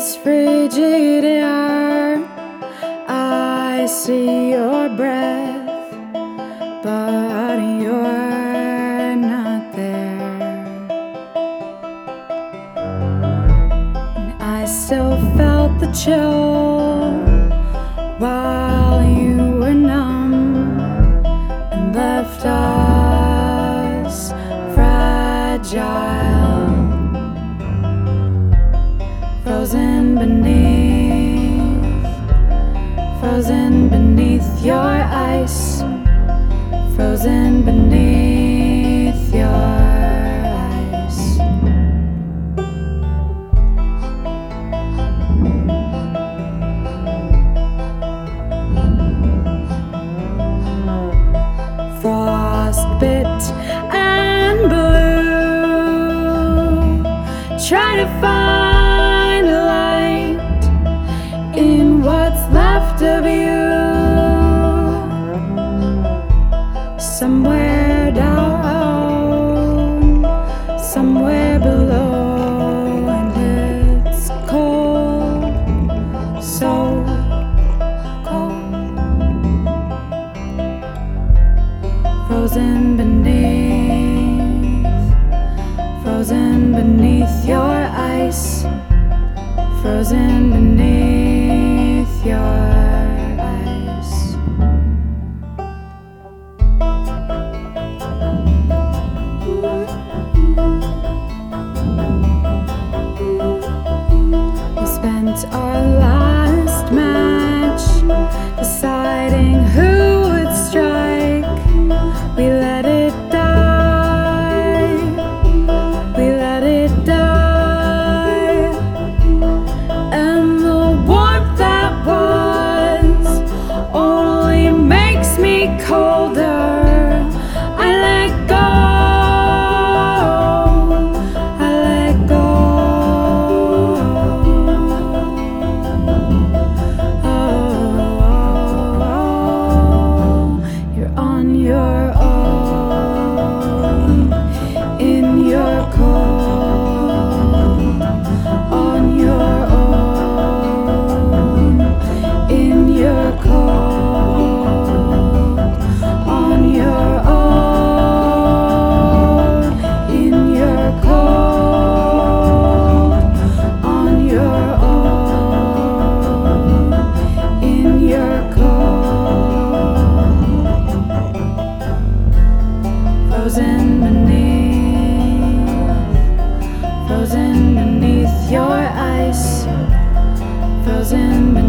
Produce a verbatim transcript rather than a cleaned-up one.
this frigid air. I see your breath, but you're not there. And I still felt the chill while you were numb and left us fragile, frozen beneath, frozen beneath your ice, frozen beneath your ice. Frostbit and blue, try to find a light in what's left of you. Somewhere down, somewhere below, and it's cold, so cold. Frozen beneath, frozen beneath your ice, frozen beneath your ice. We spent our last match deciding who would strike. We let it die, we let it die. And the warmth that was only makes me colder. I let go, I let go. Oh, oh, oh, you're on your own, in your cold, on your own, in your cold, on your own, in your cold, on your own, in your cold. Frozen beneath, frozen beneath your ice, frozen beneath